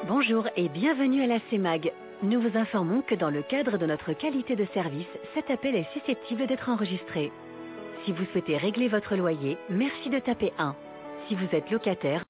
Bonjour et bienvenue à la CEMAG. Nous vous informons que dans le cadre de notre qualité de service, cet appel est susceptible d'être enregistré. Si vous souhaitez régler votre loyer, merci de taper 1. Si vous êtes locataire,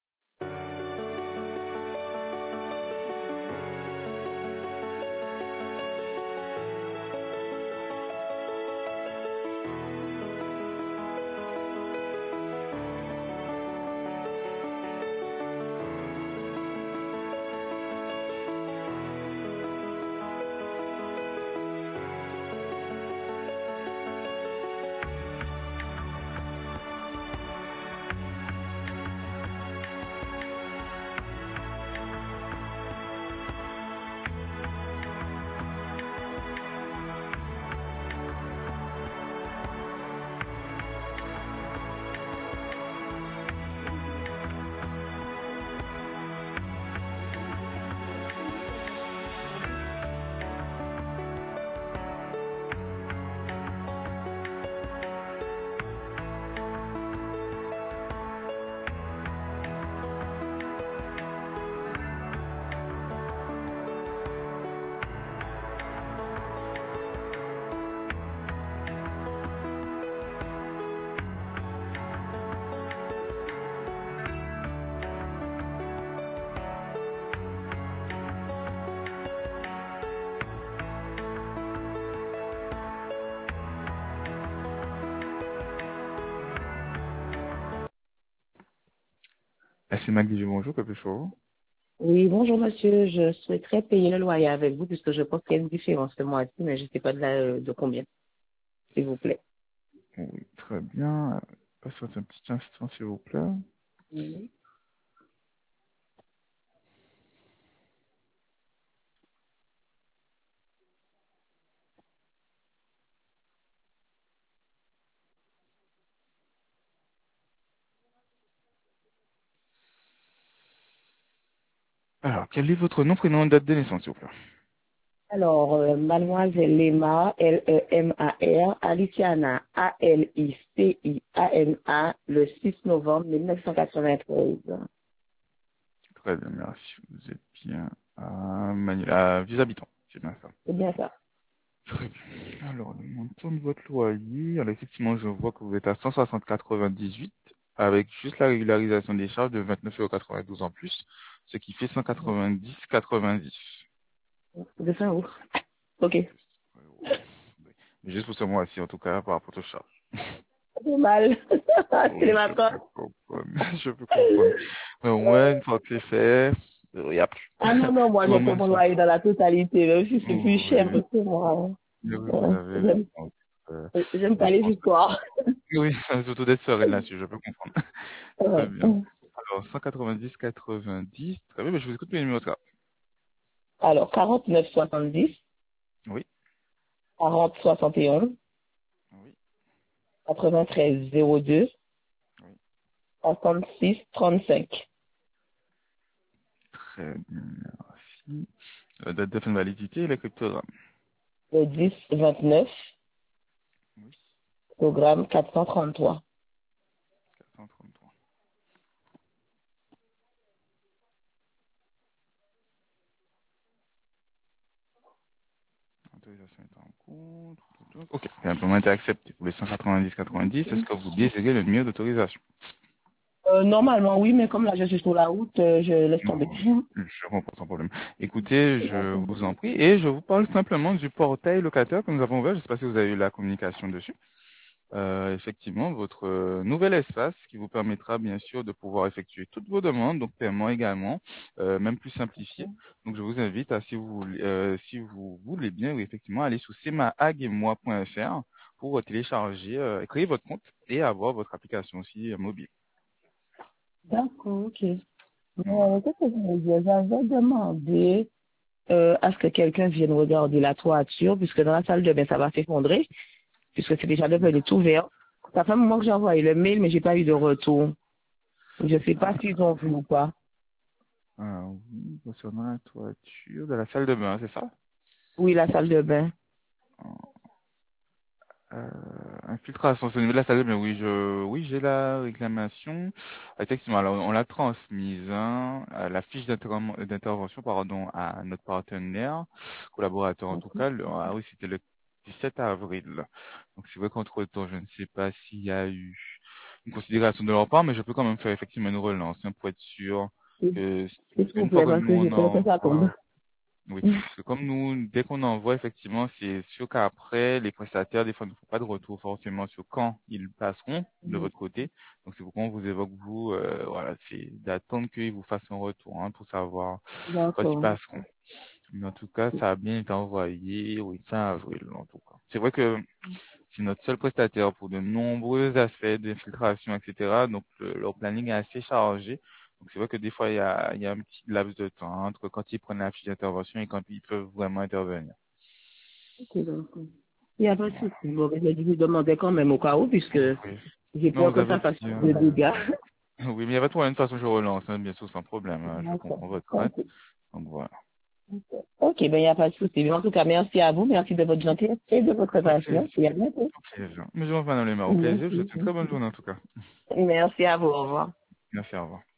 Ah, c'est Magdi, bonjour, que puis-je pour vous? Oui, bonjour monsieur, je souhaiterais payer le loyer avec vous puisque je pense qu'il y a une différence ce mois-ci, mais je ne sais pas de combien, s'il vous plaît. Oui, très bien. Patientez un petit instant, s'il vous plaît. Mhm. Alors, quel est votre nom, prénom et date de naissance, s'il vous plaît? Alors, mademoiselle Lema, Lemar, Aliciana, Aliciana, le 6 novembre 1993. Très bien, merci. Vous êtes bien à Vieux-Habitants, c'est bien ça. C'est bien ça. Très bien. Alors, le montant de votre loyer, alors effectivement, je vois que vous êtes à 160,98 avec juste la régularisation des charges de 29,92 € en plus, ce qui fait 190,90. De fin août. Ok. Juste pour ce mois-ci, en tout cas, par rapport aux charges. C'est mal. C'est les Oui, je peux vacances. comprendre. Je peux comprendre. Mais au moins, une fois que c'est fait, il n'y a plus. Ah non, non, moi Tout je le prends monde mon ça. loyer dans la totalité, même si c'est plus cher Oui, que moi. oui, vous Ouais. avez raison. Euh, J'aime pas je les pense. histoires. Oui, surtout d'être sereine là-dessus, je peux comprendre. Très Ouais. bien. Alors, 190,90. Très bien, mais je vous écoute le numéro de carte. Alors, 49,70, Oui, 40,71, oui, 93,02, oui. 66,35. Très bien, merci. La date de fin de validité et les cryptogrammes. Le 10,29, Oui, programme 433. 433. L'autorisation est en cours. Ok, l'implément est accepté pour les 190,90. Est-ce que vous désirez le numéro d'autorisation? Normalement, oui, mais comme là, je suis sur la route, je laisse tomber. Non, je comprends sans problème. Écoutez, je vous en prie, et je vous parle simplement du portail locataire que nous avons ouvert. Je ne sais pas si vous avez eu la communication dessus. Effectivement, votre nouvel espace qui vous permettra bien sûr de pouvoir effectuer toutes vos demandes, donc paiement également, même plus simplifié. Donc je vous invite à, si vous voulez bien, oui, effectivement, aller sur semahagemoi.fr pour télécharger, créer votre compte et avoir votre application aussi mobile. D'accord, ok. Voilà. Mais qu'est-ce que je veux dire? J'avais demandé à ce que quelqu'un vienne regarder la toiture, puisque dans la salle de bain, ça va s'effondrer, puisque c'est déjà devenu tout vert. Ça fait un moment que j'ai envoyé le mail, mais j'ai pas eu de retour. Je sais pas s'ils ont vu ou pas. Oui, concernant la toiture de la salle de bain, c'est ça? Oui, la salle de bain. Infiltration, c'est au niveau de la salle de bain. Oui, j'ai la réclamation. Effectivement, alors, on l'a transmise, hein, la fiche d'intervention, pardon, à notre partenaire, collaborateur en tout cas. Ah oui, c'était le 17 avril. Donc, c'est vrai qu'entre-temps, je ne sais pas s'il y a eu une considération de leur part, mais je peux quand même faire effectivement une relance, hein, pour être sûr que, S'il vous une fois plaît, que parce nous, que j'ai on peur que ça tombe. envoie. Oui, parce que comme nous, dès qu'on envoie, effectivement, c'est sûr qu'après, les prestataires, des fois, ne font pas de retour forcément sur quand ils passeront de votre côté. Donc, c'est pourquoi on vous évoque, vous, voilà, c'est d'attendre qu'ils vous fassent un retour, hein, pour savoir quand ils D'accord. passeront. Mais en tout cas, ça a bien été envoyé, oui, fin avril, en tout cas. C'est vrai que c'est notre seul prestataire pour de nombreux aspects d'infiltration, etc. Donc, leur planning est assez chargé. Donc, c'est vrai que des fois, il y a un petit laps de temps entre quand ils prennent la fiche d'intervention et quand ils peuvent vraiment intervenir. Ok, donc, il n'y a pas de Voilà. souci. Bon, mais je lui demandais quand même au cas où, puisque Oui. j'ai Non, peur vous que avez ça fasse bien des raison. dégâts. Oui, mais il n'y a pas de problème. De toute façon, je relance, hein, bien sûr, sans problème, hein. Je D'accord. comprends votre crainte. Ok, Donc, voilà. ok, ben, il n'y a pas de souci. Mais en tout cas, merci à vous, merci de votre gentillesse et de votre Au plaisir. patience. Et à bientôt. Au plaisir. Mais je m'en vais dans les mains. Au plaisir. Je vous Merci. souhaite une très bonne journée, en tout cas. Merci à vous. Au revoir. Merci, au revoir.